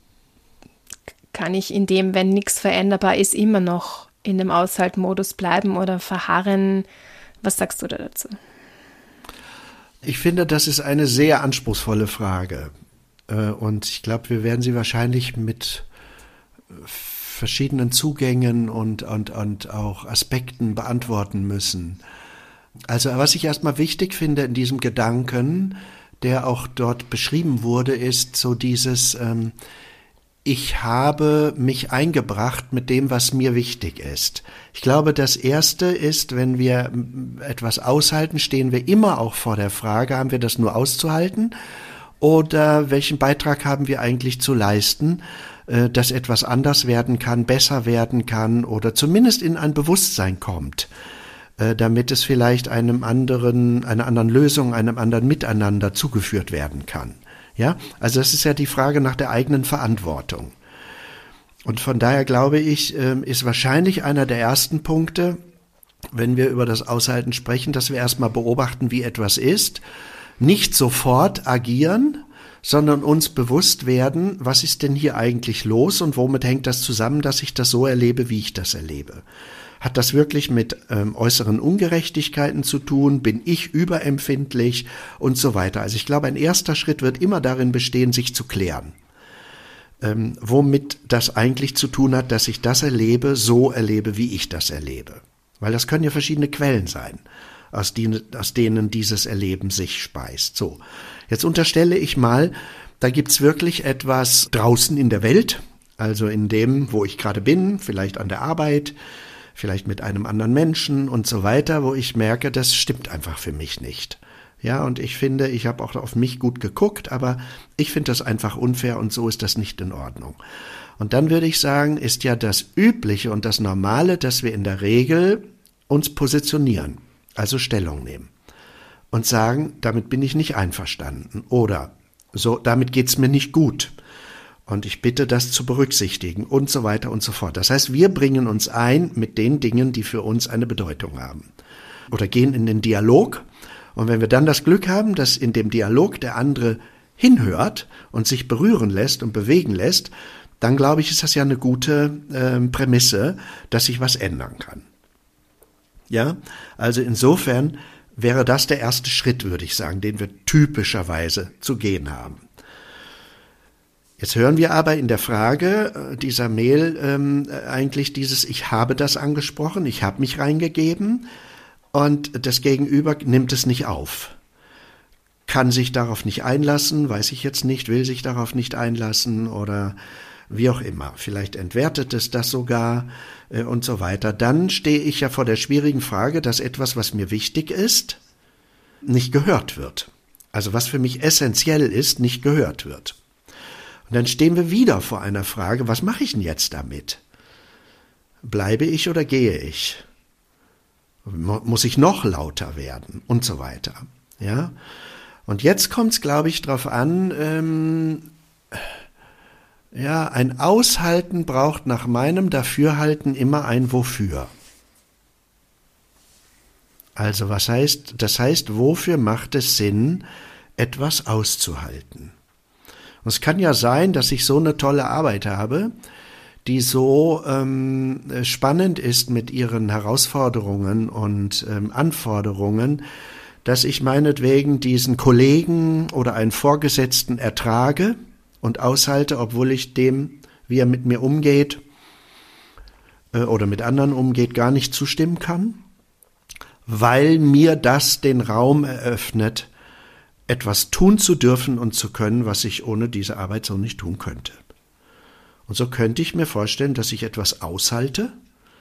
kann ich in dem, wenn nichts veränderbar ist, immer noch in dem Aushaltmodus bleiben oder verharren? Was sagst du da dazu? Ich finde, das ist eine sehr anspruchsvolle Frage. Und ich glaube, wir werden sie wahrscheinlich mit verschiedenen Zugängen und auch Aspekten beantworten müssen. Also was ich erstmal wichtig finde in diesem Gedanken, der auch dort beschrieben wurde, ist so dieses, ich habe mich eingebracht mit dem, was mir wichtig ist. Ich glaube, das Erste ist, wenn wir etwas aushalten, stehen wir immer auch vor der Frage, haben wir das nur auszuhalten oder welchen Beitrag haben wir eigentlich zu leisten, dass etwas anders werden kann, besser werden kann oder zumindest in ein Bewusstsein kommt, damit es vielleicht einer anderen Lösung, einem anderen Miteinander zugeführt werden kann. Ja, also das ist ja die Frage nach der eigenen Verantwortung. Und von daher glaube ich, ist wahrscheinlich einer der ersten Punkte, wenn wir über das Aushalten sprechen, dass wir erstmal beobachten, wie etwas ist, nicht sofort agieren, sondern uns bewusst werden, was ist denn hier eigentlich los und womit hängt das zusammen, dass ich das so erlebe, wie ich das erlebe. Hat das wirklich mit äußeren Ungerechtigkeiten zu tun? Bin ich überempfindlich und so weiter? Also ich glaube, ein erster Schritt wird immer darin bestehen, sich zu klären, womit das eigentlich zu tun hat, dass ich das erlebe, so erlebe, wie ich das erlebe. Weil das können ja verschiedene Quellen sein, aus denen dieses Erleben sich speist. So, jetzt unterstelle ich mal, da gibt's wirklich etwas draußen in der Welt, also in dem, wo ich gerade bin, vielleicht an der Arbeit, vielleicht mit einem anderen Menschen und so weiter, wo ich merke, das stimmt einfach für mich nicht. Ja, und ich finde, ich habe auch auf mich gut geguckt, aber ich finde das einfach unfair und so ist das nicht in Ordnung. Und dann würde ich sagen, ist ja das Übliche und das Normale, dass wir in der Regel uns positionieren, also Stellung nehmen und sagen, damit bin ich nicht einverstanden oder so, damit geht's mir nicht gut. Und ich bitte, das zu berücksichtigen und so weiter und so fort. Das heißt, wir bringen uns ein mit den Dingen, die für uns eine Bedeutung haben. Oder gehen in den Dialog. Und wenn wir dann das Glück haben, dass in dem Dialog der andere hinhört und sich berühren lässt und bewegen lässt, dann glaube ich, ist das ja eine gute Prämisse, dass sich was ändern kann. Ja, also insofern wäre das der erste Schritt, würde ich sagen, den wir typischerweise zu gehen haben. Jetzt hören wir aber in der Frage dieser Mail eigentlich dieses, ich habe das angesprochen, ich habe mich reingegeben und das Gegenüber nimmt es nicht auf. Kann sich darauf nicht einlassen, weiß ich jetzt nicht, will sich darauf nicht einlassen oder wie auch immer. Vielleicht entwertet es das sogar und so weiter. Dann stehe ich ja vor der schwierigen Frage, dass etwas, was mir wichtig ist, nicht gehört wird. Also was für mich essentiell ist, nicht gehört wird. Und dann stehen wir wieder vor einer Frage, was mache ich denn jetzt damit? Bleibe ich oder gehe ich? Muss ich noch lauter werden und so weiter. Ja? Und jetzt kommt es, glaube ich, darauf an, ein Aushalten braucht nach meinem Dafürhalten immer ein Wofür. Also das heißt, wofür macht es Sinn, etwas auszuhalten? Und es kann ja sein, dass ich so eine tolle Arbeit habe, die so spannend ist mit ihren Herausforderungen und Anforderungen, dass ich meinetwegen diesen Kollegen oder einen Vorgesetzten ertrage und aushalte, obwohl ich dem, wie er mit mir umgeht oder mit anderen umgeht, gar nicht zustimmen kann, weil mir das den Raum eröffnet, etwas tun zu dürfen und zu können, was ich ohne diese Arbeit so nicht tun könnte. Und so könnte ich mir vorstellen, dass ich etwas aushalte,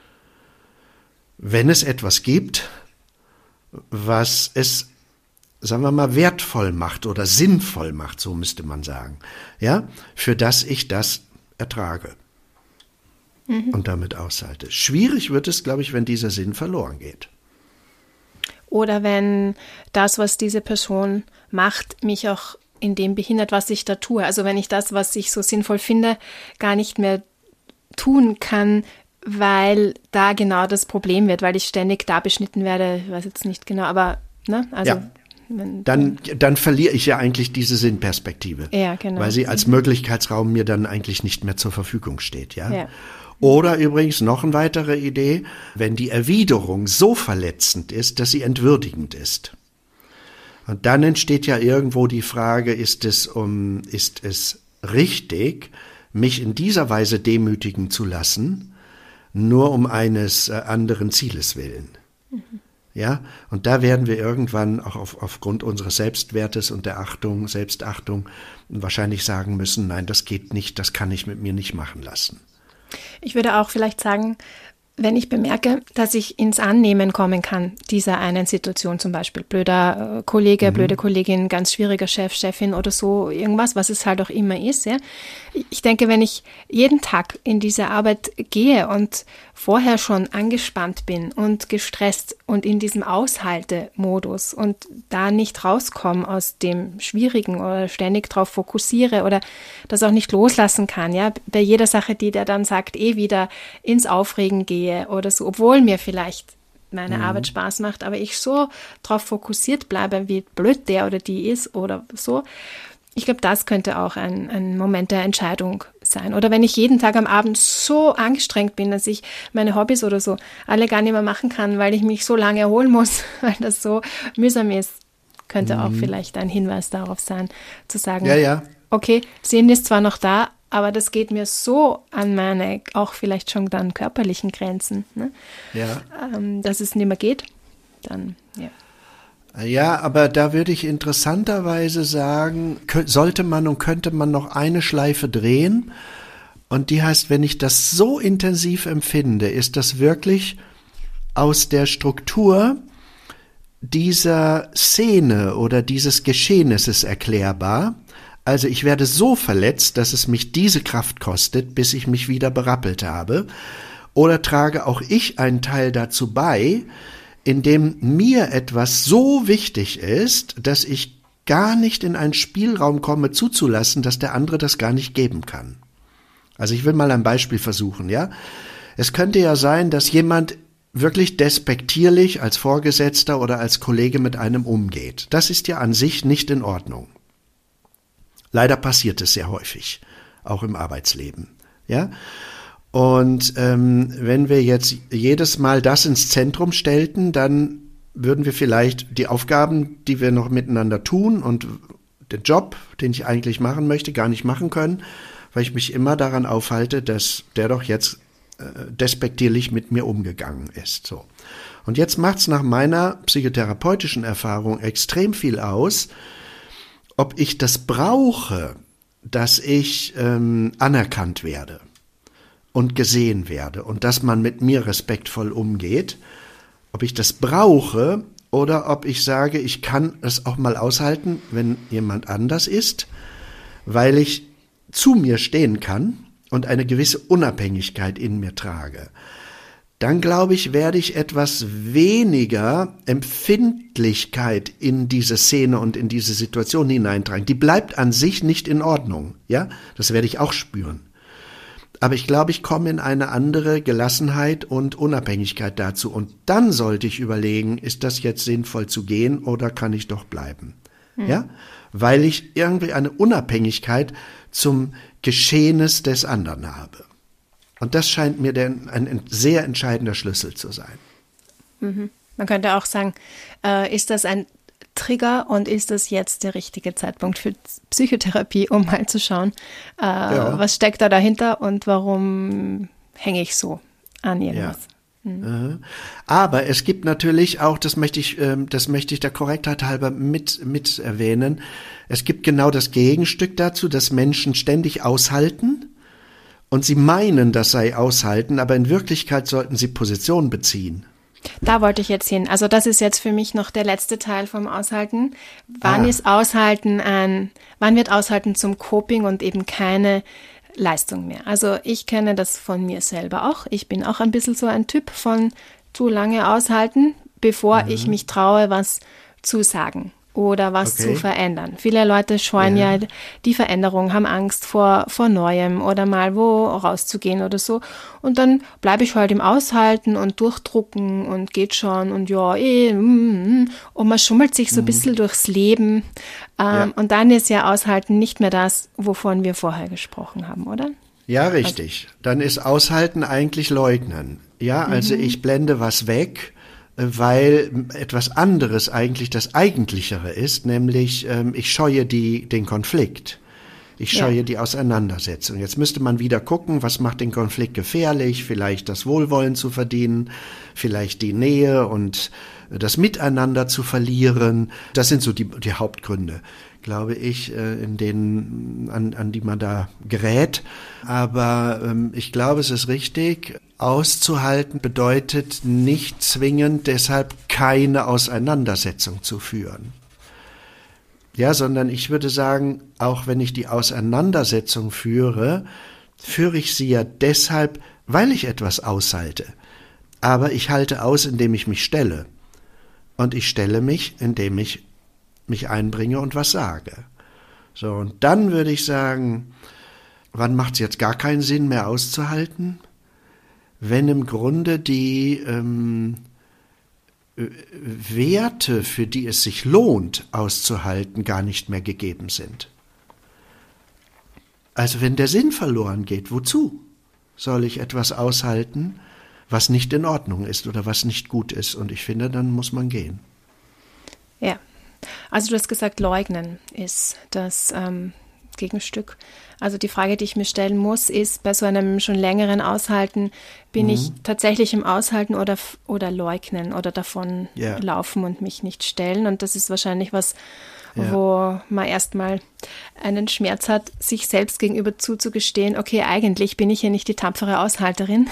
wenn es etwas gibt, was es, sagen wir mal, wertvoll macht oder sinnvoll macht, so müsste man sagen, ja, für das ich das ertrage und damit aushalte. Schwierig wird es, glaube ich, wenn dieser Sinn verloren geht. Oder wenn das, was diese Person macht, mich auch in dem behindert, was ich da tue. Also wenn ich das, was ich so sinnvoll finde, gar nicht mehr tun kann, weil da genau das Problem wird, weil ich ständig da beschnitten werde. Ich weiß jetzt nicht genau, aber ne? Also ja. Dann verliere ich ja eigentlich diese Sinnperspektive, ja, genau. Weil sie als Möglichkeitsraum mir dann eigentlich nicht mehr zur Verfügung steht. Ja? Oder übrigens noch eine weitere Idee, wenn die Erwiderung so verletzend ist, dass sie entwürdigend ist. Und dann entsteht ja irgendwo die Frage, ist es richtig, mich in dieser Weise demütigen zu lassen, nur um eines anderen Zieles willen? Ja, und da werden wir irgendwann auch aufgrund unseres Selbstwertes und der Selbstachtung wahrscheinlich sagen müssen, nein, das geht nicht, das kann ich mit mir nicht machen lassen. Ich würde auch vielleicht sagen, wenn ich bemerke, dass ich ins Annehmen kommen kann, dieser einen Situation, zum Beispiel blöder Kollege, blöde Kollegin, ganz schwieriger Chef, Chefin oder so, irgendwas, was es halt auch immer ist. Ja. Ich denke, wenn ich jeden Tag in diese Arbeit gehe und vorher schon angespannt bin und gestresst und in diesem Aushaltemodus und da nicht rauskomme aus dem Schwierigen oder ständig drauf fokussiere oder das auch nicht loslassen kann, ja, bei jeder Sache, die der dann sagt, wieder ins Aufregen gehe oder so, obwohl mir vielleicht meine Arbeit Spaß macht, aber ich so drauf fokussiert bleibe, wie blöd der oder die ist oder so. Ich glaube, das könnte auch ein Moment der Entscheidung sein. Oder wenn ich jeden Tag am Abend so angestrengt bin, dass ich meine Hobbys oder so alle gar nicht mehr machen kann, weil ich mich so lange erholen muss, weil das so mühsam ist, könnte auch vielleicht ein Hinweis darauf sein, zu sagen, okay, Sinn ist zwar noch da, aber das geht mir so an meine, auch vielleicht schon dann körperlichen Grenzen, ne? Dass es nicht mehr geht, dann, Ja, aber da würde ich interessanterweise sagen, sollte man und könnte man noch eine Schleife drehen. Und die heißt, wenn ich das so intensiv empfinde, ist das wirklich aus der Struktur dieser Szene oder dieses Geschehnisses erklärbar. Also ich werde so verletzt, dass es mich diese Kraft kostet, bis ich mich wieder berappelt habe. Oder trage auch ich einen Teil dazu bei, indem mir etwas so wichtig ist, dass ich gar nicht in einen Spielraum komme, zuzulassen, dass der andere das gar nicht geben kann. Also ich will mal ein Beispiel versuchen, ja. Es könnte ja sein, dass jemand wirklich despektierlich als Vorgesetzter oder als Kollege mit einem umgeht. Das ist ja an sich nicht in Ordnung. Leider passiert es sehr häufig, auch im Arbeitsleben, ja. Und wenn wir jetzt jedes Mal das ins Zentrum stellten, dann würden wir vielleicht die Aufgaben, die wir noch miteinander tun und den Job, den ich eigentlich machen möchte, gar nicht machen können, weil ich mich immer daran aufhalte, dass der doch jetzt despektierlich mit mir umgegangen ist. So. Und jetzt macht's nach meiner psychotherapeutischen Erfahrung extrem viel aus, ob ich das brauche, dass ich anerkannt werde und gesehen werde und dass man mit mir respektvoll umgeht, ob ich das brauche oder ob ich sage, ich kann es auch mal aushalten, wenn jemand anders ist, weil ich zu mir stehen kann und eine gewisse Unabhängigkeit in mir trage. dann glaube ich, werde ich etwas weniger Empfindlichkeit in diese Szene und in diese Situation hineintragen. Die bleibt an sich nicht in Ordnung, ja, das werde ich auch spüren. Aber ich glaube, ich komme in eine andere Gelassenheit und Unabhängigkeit dazu. Und dann sollte ich überlegen, ist das jetzt sinnvoll zu gehen oder kann ich doch bleiben? Ja, weil ich irgendwie eine Unabhängigkeit zum Geschehnis des anderen habe. Und das scheint mir ein sehr entscheidender Schlüssel zu sein. Man könnte auch sagen, ist das ein Trigger und ist das jetzt der richtige Zeitpunkt für Psychotherapie, um mal zu schauen, was steckt da dahinter und warum hänge ich so an irgendwas. Ja. Aber es gibt natürlich auch, das möchte ich der Korrektheit halber mit erwähnen, es gibt genau das Gegenstück dazu, dass Menschen ständig aushalten und sie meinen, das sei aushalten, aber in Wirklichkeit sollten sie Position beziehen. Da wollte ich jetzt hin. Also das ist jetzt für mich noch der letzte Teil vom Aushalten. Wann wird Aushalten zum Coping und eben keine Leistung mehr? Also ich kenne das von mir selber auch. Ich bin auch ein bisschen so ein Typ von zu lange aushalten, bevor ich mich traue, was zu sagen oder was zu verändern. Viele Leute scheuen ja die Veränderung, haben Angst vor Neuem oder mal wo rauszugehen oder so. Und dann bleibe ich halt im Aushalten und durchdrucken und geht schon und und man schummelt sich so ein bisschen durchs Leben. Und dann ist ja Aushalten nicht mehr das, wovon wir vorher gesprochen haben, oder? Ja, richtig. Dann ist Aushalten eigentlich Leugnen. Ja, also ich blende was weg, weil etwas anderes eigentlich das Eigentlichere ist, nämlich ich scheue den Konflikt. Ich scheue die Auseinandersetzung. Jetzt müsste man wieder gucken, was macht den Konflikt gefährlich, vielleicht das Wohlwollen zu verdienen, vielleicht die Nähe und das Miteinander zu verlieren. Das sind so die Hauptgründe, glaube ich, an die man da gerät. Aber ich glaube, es ist richtig. Auszuhalten bedeutet nicht zwingend deshalb keine Auseinandersetzung zu führen. Ja, sondern ich würde sagen, auch wenn ich die Auseinandersetzung führe ich sie ja deshalb, weil ich etwas aushalte. Aber ich halte aus, indem ich mich stelle. Und ich stelle mich, indem ich mich einbringe und was sage. So, und dann würde ich sagen, wann macht es jetzt gar keinen Sinn mehr auszuhalten? Wenn im Grunde die Werte, für die es sich lohnt, auszuhalten, gar nicht mehr gegeben sind. Also wenn der Sinn verloren geht, wozu soll ich etwas aushalten, was nicht in Ordnung ist oder was nicht gut ist? Und ich finde, dann muss man gehen. Ja, also du hast gesagt, leugnen ist das Gegenstück. Also die Frage, die ich mir stellen muss, ist bei so einem schon längeren Aushalten, bin ich tatsächlich im Aushalten oder leugnen oder davon laufen und mich nicht stellen? Und das ist wahrscheinlich was, wo man erstmal einen Schmerz hat, sich selbst gegenüber zuzugestehen, okay, eigentlich bin ich hier nicht die tapfere Aushalterin,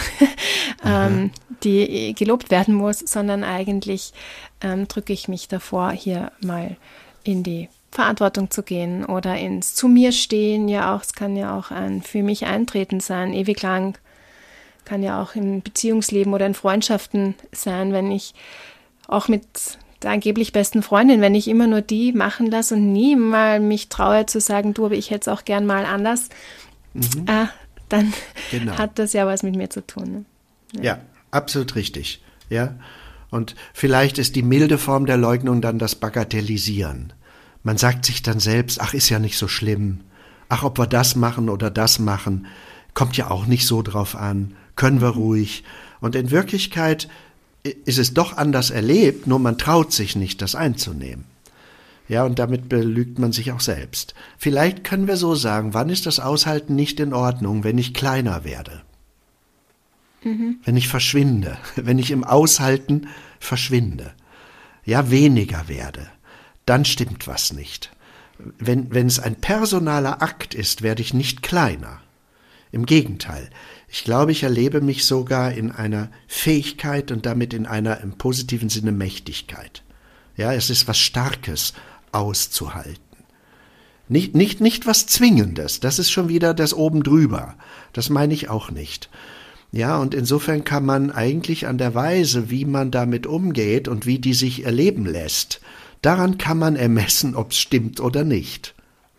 die gelobt werden muss, sondern eigentlich drücke ich mich davor, hier mal in die Verantwortung zu gehen oder ins zu mir stehen, es kann ja auch ein für mich eintreten sein, ewig lang, kann ja auch im Beziehungsleben oder in Freundschaften sein, wenn ich auch mit der angeblich besten Freundin, wenn ich immer nur die machen lasse und nie mal mich traue zu sagen, du, aber ich hätte es auch gern mal anders, dann hat das ja was mit mir zu tun. Ne? Ja, absolut richtig. Ja. Und vielleicht ist die milde Form der Leugnung dann das Bagatellisieren. Man sagt sich dann selbst, ach, ist ja nicht so schlimm. Ach, ob wir das machen oder das machen, kommt ja auch nicht so drauf an. Können wir ruhig. Und in Wirklichkeit ist es doch anders erlebt, nur man traut sich nicht, das einzunehmen. Ja, und damit belügt man sich auch selbst. Vielleicht können wir so sagen, wann ist das Aushalten nicht in Ordnung, wenn ich kleiner werde? Wenn ich verschwinde, wenn ich im Aushalten verschwinde, ja, weniger werde. Dann stimmt was nicht. Wenn es ein personaler Akt ist, werde ich nicht kleiner. Im Gegenteil. Ich glaube, ich erlebe mich sogar in einer Fähigkeit und damit in einer im positiven Sinne Mächtigkeit. Ja, es ist was Starkes auszuhalten. Nicht was Zwingendes. Das ist schon wieder das oben drüber. Das meine ich auch nicht. Ja, und insofern kann man eigentlich an der Weise, wie man damit umgeht und wie die sich erleben lässt, daran kann man ermessen, ob es stimmt oder nicht.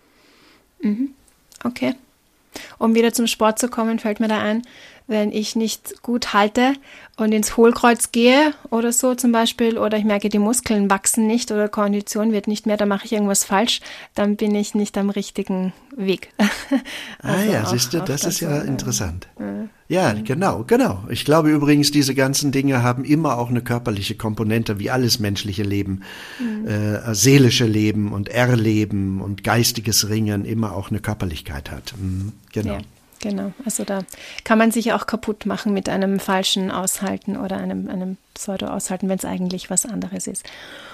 Okay. Um wieder zum Sport zu kommen, fällt mir da ein, wenn ich nicht gut halte und ins Hohlkreuz gehe oder so zum Beispiel, oder ich merke, die Muskeln wachsen nicht oder Kondition wird nicht mehr, dann mache ich irgendwas falsch, dann bin ich nicht am richtigen Weg. Siehst du, das ist ja interessant. Ja, genau. Ich glaube übrigens, diese ganzen Dinge haben immer auch eine körperliche Komponente, wie alles menschliche Leben, seelische Leben und Erleben und geistiges Ringen immer auch eine Körperlichkeit hat. Genau. Ja. Genau, also da kann man sich auch kaputt machen mit einem falschen Aushalten oder einem Pseudo-Aushalten, wenn es eigentlich was anderes ist.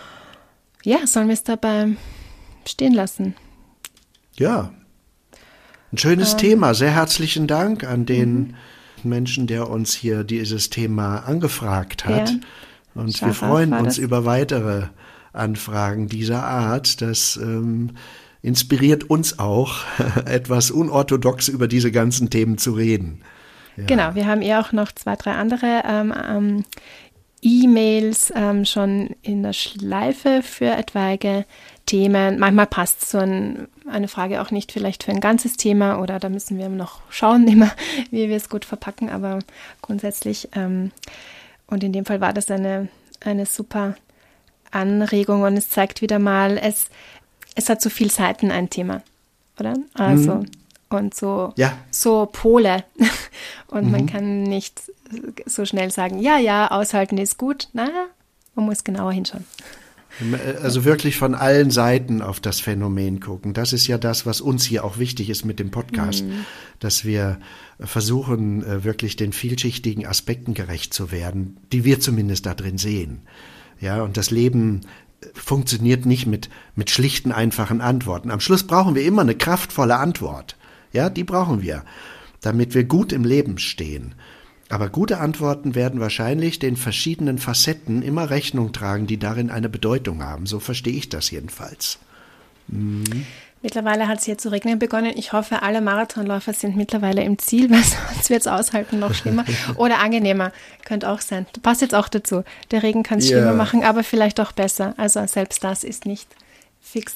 Ja, sollen wir es dabei stehen lassen? Ja, ein schönes Thema. Sehr herzlichen Dank an den Menschen, der uns hier dieses Thema angefragt hat. Ja. Und wir freuen uns über weitere Anfragen dieser Art. Das inspiriert uns auch, etwas unorthodox über diese ganzen Themen zu reden. Ja. Genau, wir haben auch noch 2, 3 andere E-Mails schon in der Schleife für etwaige Themen. Manchmal passt so eine Frage auch nicht vielleicht für ein ganzes Thema oder da müssen wir noch schauen, immer, wie wir es gut verpacken, aber grundsätzlich und in dem Fall war das eine super Anregung und es zeigt wieder mal, es hat so viele Seiten ein Thema, oder? Also, und so Pole. Und man kann nicht so schnell sagen, ja, aushalten ist gut. Na, man muss genauer hinschauen. Also wirklich von allen Seiten auf das Phänomen gucken. Das ist ja das, was uns hier auch wichtig ist mit dem Podcast, dass wir versuchen, wirklich den vielschichtigen Aspekten gerecht zu werden, die wir zumindest da drin sehen. Ja, und das Leben funktioniert nicht mit schlichten, einfachen Antworten. Am Schluss brauchen wir immer eine kraftvolle Antwort. Ja, die brauchen wir, damit wir gut im Leben stehen. Aber gute Antworten werden wahrscheinlich den verschiedenen Facetten immer Rechnung tragen, die darin eine Bedeutung haben. So verstehe ich das jedenfalls. Mittlerweile hat es hier zu regnen begonnen. Ich hoffe, alle Marathonläufer sind mittlerweile im Ziel, weil sonst wird es aushalten noch schlimmer. Oder angenehmer, könnte auch sein. Passt jetzt auch dazu. Der Regen kann es schlimmer machen, aber vielleicht auch besser. Also selbst das ist nicht fix.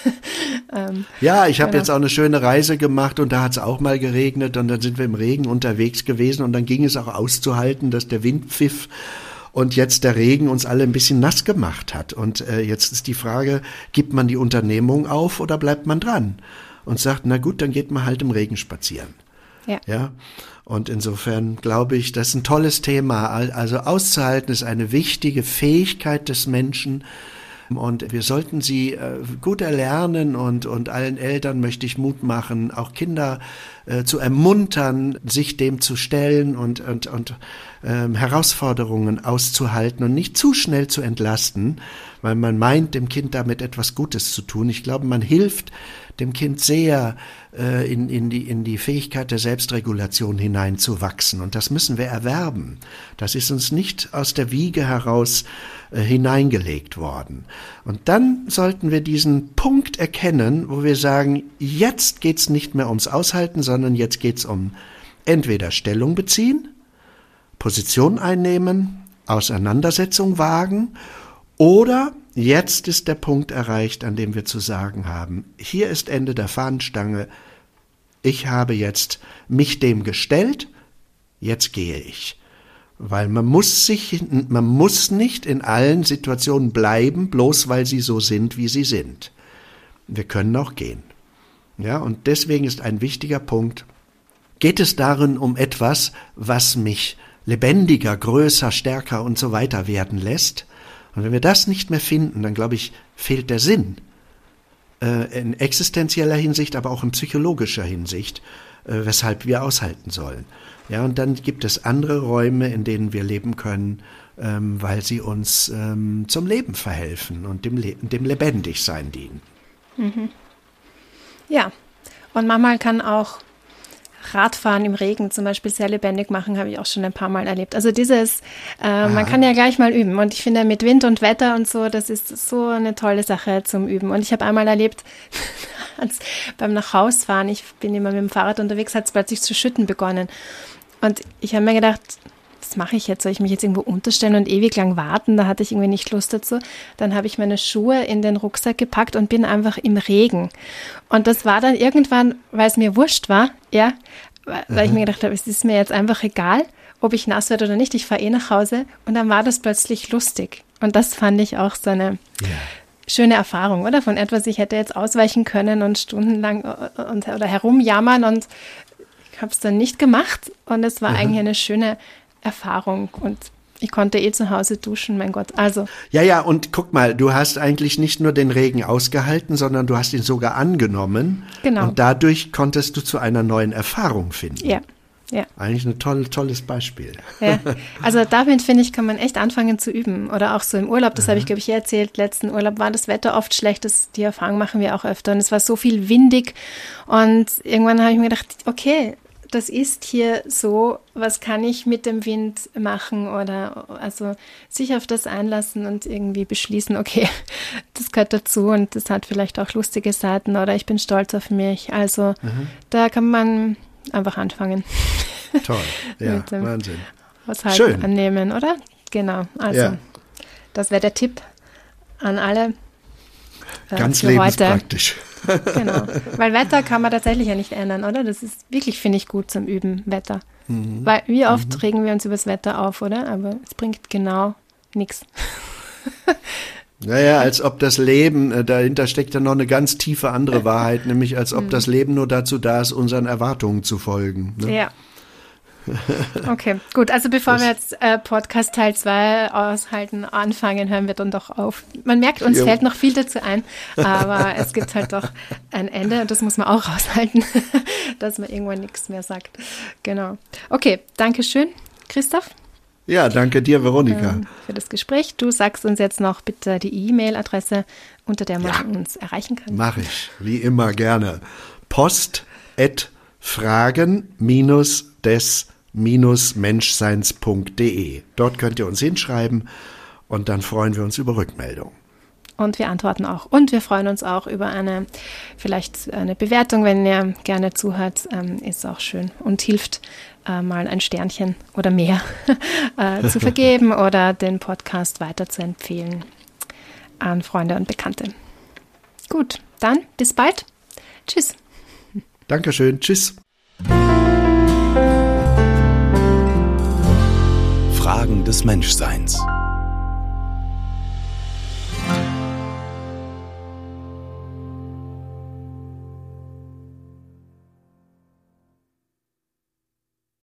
Ich habe jetzt auch eine schöne Reise gemacht und da hat es auch mal geregnet und dann sind wir im Regen unterwegs gewesen und dann ging es auch auszuhalten, dass der Wind pfiff und jetzt der Regen uns alle ein bisschen nass gemacht hat. Und jetzt ist die Frage, gibt man die Unternehmung auf oder bleibt man dran? Und sagt, na gut, dann geht man halt im Regen spazieren. Ja. Und insofern glaube ich, das ist ein tolles Thema. Also auszuhalten ist eine wichtige Fähigkeit des Menschen. Und wir sollten sie gut erlernen und allen Eltern möchte ich Mut machen, auch Kinder zu ermuntern, sich dem zu stellen und Herausforderungen auszuhalten und nicht zu schnell zu entlasten, weil man meint, dem Kind damit etwas Gutes zu tun. Ich glaube, man hilft dem Kind sehr, in die Fähigkeit der Selbstregulation hineinzuwachsen. Und das müssen wir erwerben. Das ist uns nicht aus der Wiege heraus hineingelegt worden. Und dann sollten wir diesen Punkt erkennen, wo wir sagen, jetzt geht's nicht mehr ums Aushalten, sondern jetzt geht's um entweder Stellung beziehen, Position einnehmen, Auseinandersetzung wagen oder jetzt ist der Punkt erreicht, an dem wir zu sagen haben, hier ist Ende der Fahnenstange, ich habe jetzt mich dem gestellt, jetzt gehe ich. Weil man muss nicht in allen Situationen bleiben, bloß weil sie so sind, wie sie sind. Wir können auch gehen. Ja, und deswegen ist ein wichtiger Punkt, geht es darin um etwas, was mich lebendiger, größer, stärker und so weiter werden lässt? Und wenn wir das nicht mehr finden, dann glaube ich, fehlt der Sinn. In existenzieller Hinsicht, aber auch in psychologischer Hinsicht, weshalb wir aushalten sollen. Ja, und dann gibt es andere Räume, in denen wir leben können, weil sie uns zum Leben verhelfen und dem Lebendigsein dienen. Mhm. Ja, und manchmal kann auch Radfahren im Regen zum Beispiel sehr lebendig machen, habe ich auch schon ein paar Mal erlebt. Also man kann ja gleich mal üben. Und ich finde, mit Wind und Wetter und so, das ist so eine tolle Sache zum Üben. Und ich habe einmal erlebt, beim Nachhausfahren, ich bin immer mit dem Fahrrad unterwegs, hat es plötzlich zu schütten begonnen. Und ich habe mir gedacht, was mache ich jetzt? Soll ich mich jetzt irgendwo unterstellen und ewig lang warten? Da hatte ich irgendwie nicht Lust dazu. Dann habe ich meine Schuhe in den Rucksack gepackt und bin einfach im Regen. Und das war dann irgendwann, weil es mir wurscht war, ja, weil ich mir gedacht habe, es ist mir jetzt einfach egal, ob ich nass werde oder nicht. Ich fahre nach Hause und dann war das plötzlich lustig. Und das fand ich auch so eine schöne Erfahrung, oder? Von etwas, ich hätte jetzt ausweichen können und stundenlang oder herumjammern und ich habe es dann nicht gemacht. Und es war eigentlich eine schöne Erfahrung und ich konnte zu Hause duschen, mein Gott. Also. Ja, und guck mal, du hast eigentlich nicht nur den Regen ausgehalten, sondern du hast ihn sogar angenommen. Genau. Und dadurch konntest du zu einer neuen Erfahrung finden. Ja. Eigentlich ein tolles Beispiel. Ja, also damit, finde ich, kann man echt anfangen zu üben. Oder auch so im Urlaub, das habe ich, glaube ich, erzählt. Letzten Urlaub war das Wetter oft schlecht, die Erfahrung machen wir auch öfter. Und es war so viel windig und irgendwann habe ich mir gedacht, okay, das ist hier so, was kann ich mit dem Wind machen oder also sich auf das einlassen und irgendwie beschließen, okay, das gehört dazu und das hat vielleicht auch lustige Seiten oder ich bin stolz auf mich. Also da kann man einfach anfangen. Toll, ja, Wahnsinn. Aushalten, schön. Annehmen, oder? Genau, also das wäre der Tipp an alle. Ganz lebenspraktisch. Genau, weil Wetter kann man tatsächlich ja nicht ändern, oder? Das ist wirklich, finde ich, gut zum Üben, Wetter. Weil wie oft regen wir uns über das Wetter auf, oder? Aber es bringt genau nichts. Naja, als ob das Leben, dahinter steckt ja noch eine ganz tiefe andere Wahrheit, nämlich als ob das Leben nur dazu da ist, unseren Erwartungen zu folgen. Ne? Ja. Okay, gut. Also bevor wir jetzt Podcast Teil 2 aushalten, anfangen, hören wir dann doch auf. Man merkt, uns fällt noch viel dazu ein, aber es gibt halt doch ein Ende und das muss man auch aushalten, dass man irgendwann nichts mehr sagt. Genau. Okay, danke schön, Christoph. Ja, danke dir, Veronika. Für das Gespräch. Du sagst uns jetzt noch bitte die E-Mail-Adresse, unter der man uns erreichen kann. Mache ich, wie immer gerne. post@fragen-des-menschseins.de. Dort könnt ihr uns hinschreiben und dann freuen wir uns über Rückmeldung. Und wir antworten auch. Und wir freuen uns auch über vielleicht eine Bewertung, wenn ihr gerne zuhört, ist auch schön und hilft, mal ein Sternchen oder mehr zu vergeben oder den Podcast weiter zu empfehlen an Freunde und Bekannte. Gut, dann bis bald. Tschüss. Dankeschön. Tschüss. Fragen des Menschseins.